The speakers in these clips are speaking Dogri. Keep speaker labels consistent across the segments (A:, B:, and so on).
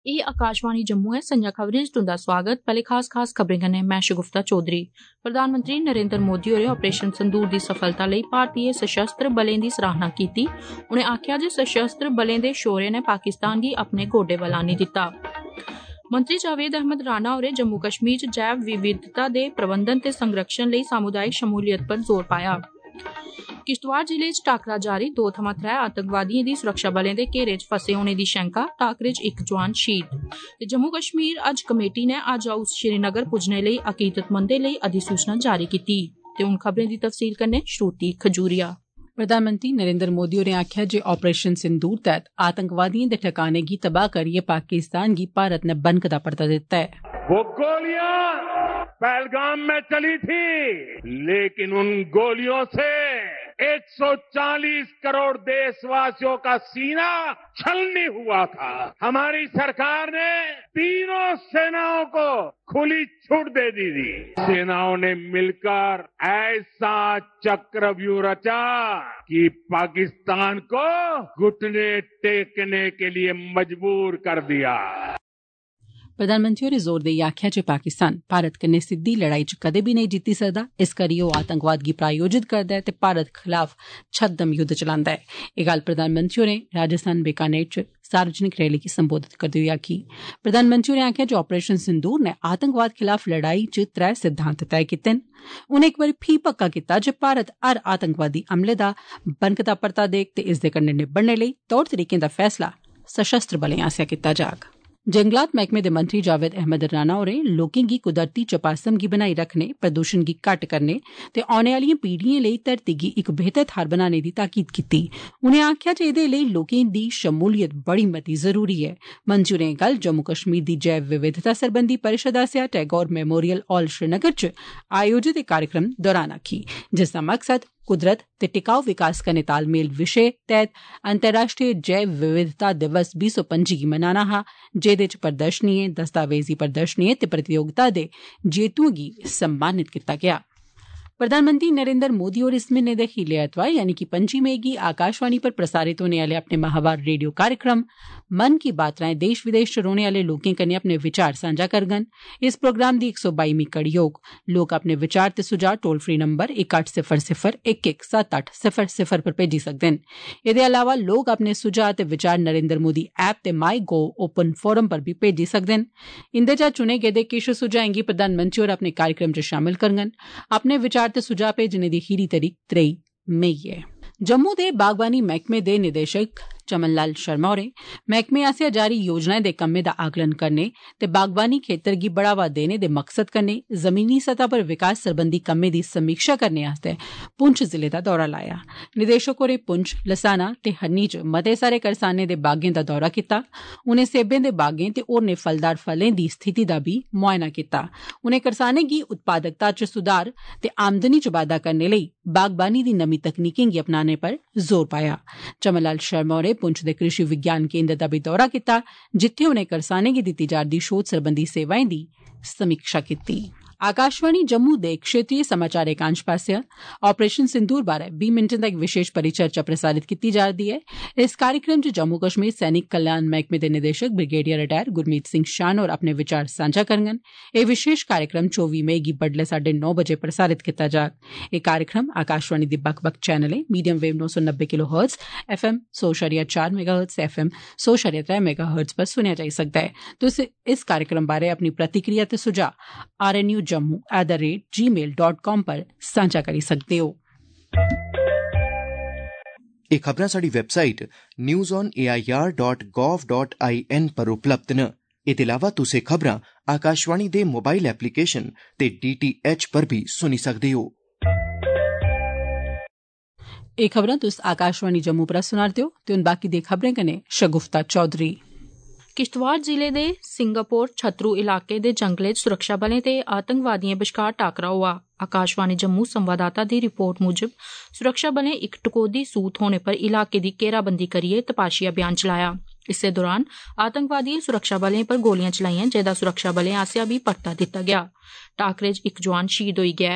A: एह् आकाशवाणी जम्मू ऐ। संजा खबरें च तुंदा स्वागत। पैह्ले खास खबरें कन्नै मैं शगुफ्ता चौधरी। प्रधानमंत्री नरेंद्र मोदी होरें ऑपरेशन संदूर दी सफलता लेई भारतीय सशस्त्र बलें दी सराहना कीती। उनें आखेआ जे सशस्त्र बलें दे शौर्य ने पाकिस्तान गी अपने गोडे बल आह्न्नी दित्ता। मंत्री जावेद अहमद राणा होरें जम्मू कश्मीर च जैव विविधता दे प्रबंधन ते संरक्षण लेई सामुदायिक शमूलियत पर जोर पाया। किश्तवाड़ जिले च टाकरा जारी, 2 थमां 3 आतंकवादिएं दी सुरक्षाबलें दे घेरे च फसे होने दी शैंका, टाकरे च इक जोआन शहीद। ते जम्मू कश्मीर हज कमेटी ने हज हाउस श्रीनगर पुज्जने लेई अकीदतमंदें लेई अधिसूचना जारी कीती। ते हुन खबरें दी तफसील कन्नै श्रुति खजूरिया।
B: प्रधानमंत्री नरेंद्र मोदी होरें आखेआ जे ऑपरेशन सिंदूर तैह्त आतंकवादिएं दे ठिकाने गी तबाह करियै पाकिस्तान गी भारत ने बनकदा परता दित्ता है।
C: वो गोलियां पहलगाम में चली थी, लेकिन उन गोलियों से 140 करोड़ देशवासियों का सीना छलनी हुआ था। हमारी सरकार ने तीनों सेनाओं को खुली छूट दे दी थी। सेनाओं ने मिलकर ऐसा चक्रव्यूह रचा कि पाकिस्तान को घुटने टेकने के लिए मजबूर कर दिया।
B: प्रधानमंत्री होरें जोर देइयै आखेआ जे पाकिस्तान भारत कन्नै सिद्धी लड़ाई च कदें बी नेईं जित्ती सकदा। इस करियै ओह् आतंकवाद गी प्रायोजित करदा ऐ ते भारत खिलाफ छद्म युद्ध चलांदा ऐ। एह् गल्ल प्रधानमंत्री होरें राजस्थान बीकानेर च सार्वजनिक रैली गी संबोधित करदे होई आखी। प्रधानमंत्री होरें आखेआ जे ऑपरेशन सिंदूर ने आतंकवाद खिलाफ लड़ाई च 3 सिद्धांत तय कीते न। उनें इक बारी फ्ही पक्का कीता जे भारत हर आतंकवादी हमले दा बनकदा परता देग ते इसदे कन्नै निब्बड़ने लेई तौर तरीकें दा फैसला सशस्त्र बलें आसेआ कीता जाग। जंगलात मैह्कमे दे मंत्री जावेद अहमद राणा होरें लोकें गी कुदरती चपासम गी बनाई रखने, प्रदूषण गी घट्ट करने ते औने आलिएं पीढ़िएं लेई धरती गी इक बेहतर थाह्र बनाने दी ताकीद कीती। उनें आखेआ जे एह्दे लेई लोकें दी शमूलियत बड़ी मती जरूरी ऐ। मंत्री होरें गल्ल जम्मू कश्मीर दी जैव विविधता सरबंधी परिषद आसेआ टैगोर मेमोरियल हाल श्रीनगर च आयोजित इक कार्यक्रम दौरान आखी, जिसदा मकसद कुदरत ते टिकाऊ विकास कन्नै तालमेल विशे तैह्त अंतर्राष्ट्रीय जैव विविधता दिवस 2025 गी मनाना हा, जेह्दे च प्रदर्शनिएं, दस्तावेजी प्रदर्शनिएं ते प्रतियोगिता दे जेतुएं गी सम्मानित कीता गेआ। प्रधानमंत्री नरेंद्र मोदी होर इस म्हीने दे खीरले ऐतवार यानी कि 25 मई गी आकाशवाणी पर प्रसारित होने आले अपने माहवार रेडियो कार्यक्रम मन की बात राएं देश विदेश च रौह्ने आले लोकें कन्नै अपने विचार सांझा करङन। इस प्रोग्राम दी 122वीं कड़ी होग। लोक अपने विचार ते सुझाव टोल फ्री नंबर 1800 पर भेजी सकदे न। एह्दे अलावा लोक अपने सुझाव ते विचार नरेंद्र मोदी ऐप ते माई गोव ओपन फोरम पर बी भेजी सकदे न। इंदे चा चुने गेदे किश सुझाएं गी प्रधानमंत्री होर अपने कार्यक्रम च शामिल करङन। अपने विचार ते सुझाव भेजने दी खीरी तरीक 3 मई ऐ। जम्मू दे बागवानी मैह्कमे दे निदेशक चमन लाल शर्मा होरें मैह्कमे आसेआ जारी योजनाएं दे कम्में दा आकलन करने ते बागवानी खेतर गी बढ़ावा देने दे मकसद कन्नै जमीनी सतह पर विकास सरबंधी कम्में दी समीक्षा करने आस्तै पुंछ जिले दा दौरा लाया। निदेशक होरें पुंछ, लसाना ते हन्नी च मते सारे करसानें दे बागें दा दौरा कीता। उनें सेबें दे बागें ते होरनें फलदार फलें दी स्थिति दा बी मुआयना कीता। उनें करसानें गी उत्पादकता च सुधार ते आमदनी च बाद्दा करने लेई बागबानी दी नमीं तकनीकें गी अपनाने पर जोर पाया। चमन लाल शर्मा होरें पुंछ दे कृषि विज्ञान केंद्र दा बी दौरा कीता, जित्थै उनें करसानें गी दित्ती जा'रदी शोध सरबंधी सेवाएं दी समीक्षा कीती। आकाशवाणी जम्मू दे क्षेत्रीय समाचार एकांश पासेआ ऑपरेशन सिंदूर बारै 20 मिंटें दा इक विशेष परिचर्चा प्रसारित कीती जा'रदी ऐ। इस कार्यक्रम च जम्मू कश्मीर सैनिक कल्याण मैह्कमे दे निदेशक ब्रिगेडियर रिटायर गुरमीत सिंह शान होर अपने विचार सांझा करङन। एह् विशेष कार्यक्रम 24 मई गी बड्डलै 9:30 बजे प्रसारित कीता जाग। एह् कार्यक्रम आकाशवाणी दे बक्ख-बक्ख चैनलें medium wave 990 kilohertz, FM 100.4 megahertz ते FM 100.3 मेगाहर्ट्ज पर सुनेआ जाई सकदा ऐ। तुस इस कार्यक्रम बारै अपनी प्रतिक्रिया ते सुझाव rnu@gmail.com पर सांझा करी सकदे हो।
D: एह् खबरां साडी वैबसाइट newsonair.gov.in पर उपलब्ध न। एह्दे अलावा तुस एह् खबरां आकाशवाणी दे मोबाइल एप्लीकेशन ते DTH पर भी सुनी सकदे हो।
B: एह् खबरां तुस आकाशवाणी जम्मू पर सुना'रदे हो ते हुन बाकी दी खबरें कन्नै शगुफ्ता चौधरी।
A: किश्तवाड़ जिले दे सिंगापुर छतरू इलाके दे जंगलें च सुरक्षाबलें ते आतंकवादिएं बश्कार टाकरा होआ। आकाशवाणी जम्मू संवाददाता दी रिपोर्ट मुजब सुरक्षाबलें इक टकोह्दी सूह थ्होने पर इलाके दी घेराबंदी करियै तपाशी अभियान चलाया। इस्सै दौरान आतंकवादिएं सुरक्षाबलें पर गोलियां चलाइयां, जेह्दा सुरक्षाबलें आसेआ बी परता दित्ता गेआ। टाकरे च इक जोआन शहीद होई गेआ ऐ।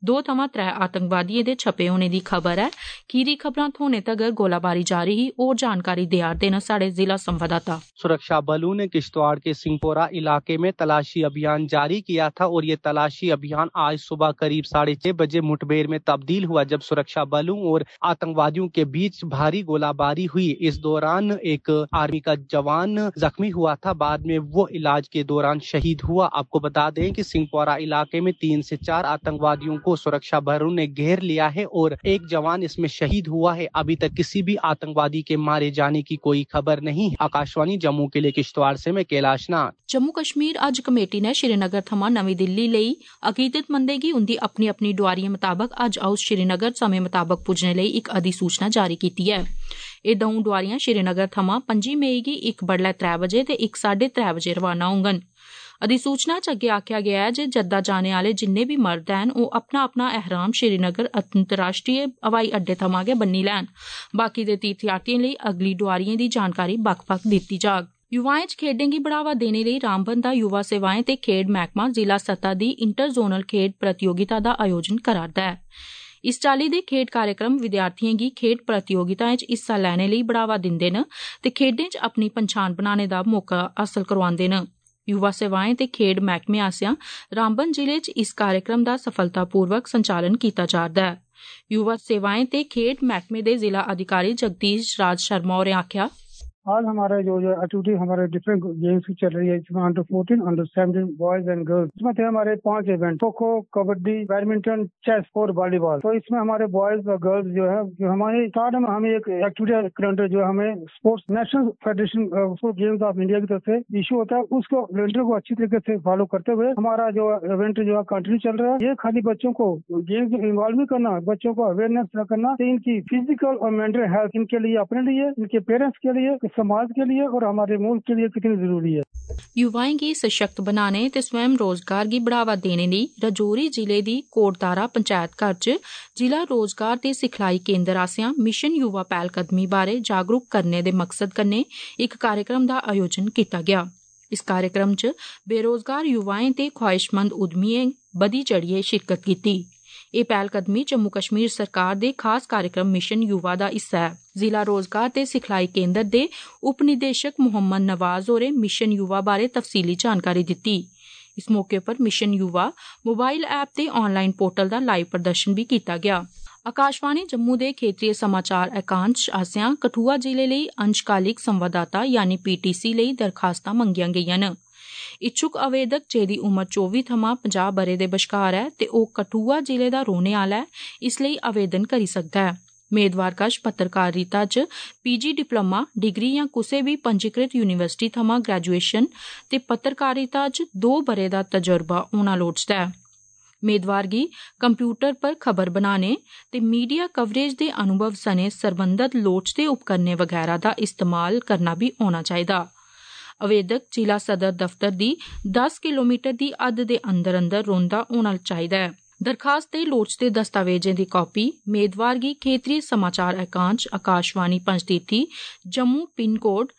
A: 2 थमां 3 आतंकवादियें दे छपे होने दी खबर है। खीरी खबरां थ्होने तगर गोलाबारी जारी ही। और जानकारी देआरदे न साढ़े जिला संवाददाता।
E: सुरक्षा बलों ने किश्तवाड़ के सिंहपोरा इलाके में तलाशी अभियान जारी किया था और ये तलाशी अभियान आज सुबह करीब 6:30 बजे मुठभेड़ में तब्दील हुआ, जब सुरक्षा बलों और आतंकवादियों के बीच भारी गोलाबारी हुई। इस दौरान एक आर्मी का जवान जख्मी हुआ था, बाद में वो इलाज के दौरान शहीद हुआ। आपको बता दें कि सिंहपोरा इलाके में 3 से 4 आतंकवादियों को सुरक्षा बलों ने घेर लिया है और एक जवान इसमें शहीद हुआ है। अभी तक किसी भी आतंकवादी के मारे जाने की कोई खबर नहीं। आकाशवाणी जम्मू के लिए किश्तवाड़ से मैं कैलाश नाथ।
A: जम्मू कश्मीर अज कमेटी ने श्रीनगर थमां नमीं दिल्ली लेई अकीदतमंदें गी उंदी अपनी अपनी डुआरियें मताबक अज हाउस श्रीनगर समें मताबक पुज्जने लेई इक अधिसूचना जारी कीती ऐ। एह् द'ऊं डुआरियां श्रीनगर थमां 5 मई गी इक बडलै 3 बजे ते इक 3:30 बजे रवाना होङन। अधिसूचना च अग्गे आखेआ गेआ ऐ जे जद्दा जाने आले जिन्ने बी मर्द हैन ओह् अपना अपना एहराम श्रीनगर अंतर्राष्ट्रीय हवाई अड्डे थमां गै बन्नी लैन। बाकी दे तीर्थयात्रियें लेई अगली डुआरियें दी जानकारी बक्ख-बक्ख दित्ती जाग। युवाएं च खेड्डें गी बढ़ावा देने लेई रामबन दा युवा सेवाएं ते खेड्ड मैह्कमा जिला सतह दी इंटर जोनल खेड्ड प्रतियोगिता दा आयोजन करा'रदा ऐ। इस चाल्ली दे खेड्ड कार्यक्रम विद्यार्थियें गी खेड्ड प्रतियोगिताएं च हिस्सा लैने लेई बढ़ावा दिंदे न ते खेड्डें च अपनी पन्छान बनाने दा मौका हासल करोआंदे न। युवा सेवाएं ते खेड्ड मैह्कमे आसेआ रामबन जिले च इस कार्यक्रम दा सफलतापूर्वक संचालन कीता जा'रदा ऐ। युवा सेवाएं ते खेड्ड मैह्कमे दे जिला अधिकारी जगदीश राज शर्मा होरें आखेआ,
F: आज हमारे जो एक्टिविटी हमारे डिफरेंट गेम्स की चल रही है, इसमें under 14, under 17 boys and girls, इसमें थे हमारे 5 event, kho kho, kabaddi, badminton, chess और वॉलीबॉल। तो इसमें हमारे बॉयज और गर्ल्स जो है जो हमारे स्टार्ट में हमें एक एक्टिविटी कैलेंडर जो हमें sports national federation for games of India की तरफ से इशू होता है, उसको कैलेंडर को अच्छी तरीके से फॉलो करते हुए हमारा जो इवेंट जो है कंटिन्यू चल रहा है। ये खाली बच्चों को गेम्स में इन्वॉल्व नहीं करना, बच्चों को अवेयरनेस करना, इनकी फिजिकल और मेंटल हेल्थ इनके लिए, अपने लिए, इनके पेरेंट्स के लिए, समाज के लिए और हमारे मुल्क के लिए कितनी जरूरी है।
A: युवाएं गी सशक्त बनाने ते स्वयं रोजगार गी बढ़ावा देने लेई रजौरी जिले दी कोटदारा पंचायत घर च जिला रोजगार ते सिखलाई केंद्र आसेआ मिशन युवा पैह्लकदमी बारे जागरूक करने दे मकसद कन्नै इक कार्यक्रम दा आयोजन कीता गेआ। इस कार्यक्रम च बेरोजगार युवाएं ते ख्वाहिशमंद उद्यमिएं बधी चढ़ियै शिरकत कीती। एह् पैह्लकदमी जम्मू कश्मीर सरकार दे खास कार्यक्रम मिशन युवा दा हिस्सा ऐ। जिला रोजगार ते सिखलाई केंद्र दे उप निदेशक मोहम्मद नवाज होरें मिशन युवा बारे तफसीली जानकारी दित्ती। इस मौके पर मिशन युवा मोबाइल ऐप ते ऑनलाइन पोर्टल दा लाइव प्रदर्शन भी कीता गेआ। आकाशवाणी जम्मू दे खेत्तरी समाचार एकांश आसेआ कठुआ जिले लेई अंशकालिक संवाददाता यानी PTC लेई दरखास्तां मंगियां गेईआं न। इच्छुक आवेदक जेदी उमर 24 थमां 50 ब'रे दे बश्कार ऐ ते ओह् कठुआ जिले दा रौह्ने आह्ला ऐ, इस लेई आवेदन करी सकदा ऐ। मेदवार कश पत्रकारिता च PG डिप्लोमा डिग्री जां कुसै बी पंजीकृत यूनिवर्सिटी थमां ग्रेजुएशन ते पत्रकारिता च 2 ब'रे दा तजुर्बा होना लोड़चदा ऐ। मेदवार गी कंप्यूटर पर खबर बनाने ते मीडिया कवरेज दे अनुभव सने सरबंधत लोड़चदे उपकरणें वगैरा दा इस्तेमाल करना भी होना चाहिदा। आवेदक जिला सदर दफ्तर दी 10 किलोमीटर दी हद दे अंदर अंदर रौंह्दा होना चाहिदा ऐ। दरखास्त ते लोड़चदे दस्तावेजें दी कापी मेदवार गी खेत्तरी समाचार एकांश आकाशवाणी पंजतीर्थी जम्मू पिन कोड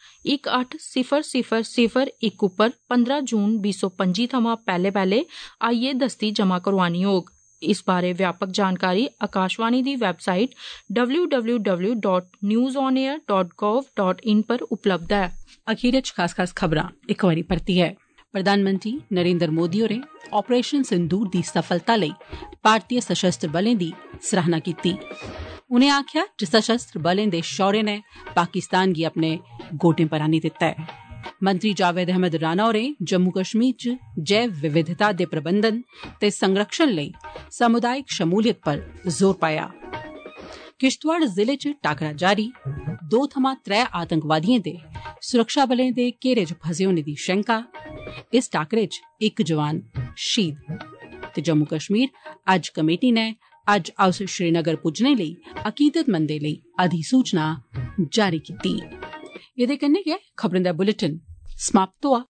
A: 180001 उप्पर 15 जून 2025 थमां पैह्ले आइयै दस्ती जमा करोआनी होग। इस बारे व्यापक जानकारी आकाशवाणी दी वैबसाइट www.newsonair.gov.in पर उपलब्ध ऐ।
B: अखीर च खास खबरां इक बारी परतियै। प्रधानमंत्री नरेंद्र मोदी होरें ऑपरेशन सिंदूर दी सफलता लेई भारतीय सशस्त्र बलें दी सराहना कीती। उनें आखेआ जे सशस्त्र बलें दे शौर्य ने पाकिस्तान गी अपने गोडें पर आनी दित्ता ऐ। मंत्री जावेद अहमद राणा होरें जम्मू कश्मीर च जैव विविधता दे प्रबंधन ते संरक्षण लेई सामुदायिक शमूलियत पर जोर पाया। किश्तवाड़ जिले च टाकरा जारी, 2 थमां 3 आतंकवादिएं दे सुरक्षा बलें दे घेरे च फसे होने दी शैंका। इस टाकरे च इक जवान शहीद। ते जम्मू कश्मीर अज्ज कमेटी ने अज्ज हाउस श्रीनगर पुज्जने लेई अकीदतमंदें लेई अधिसूचना जारी कीती। एह्दे कन्नै गै खबरें दा बुलेटिन समाप्त होआ।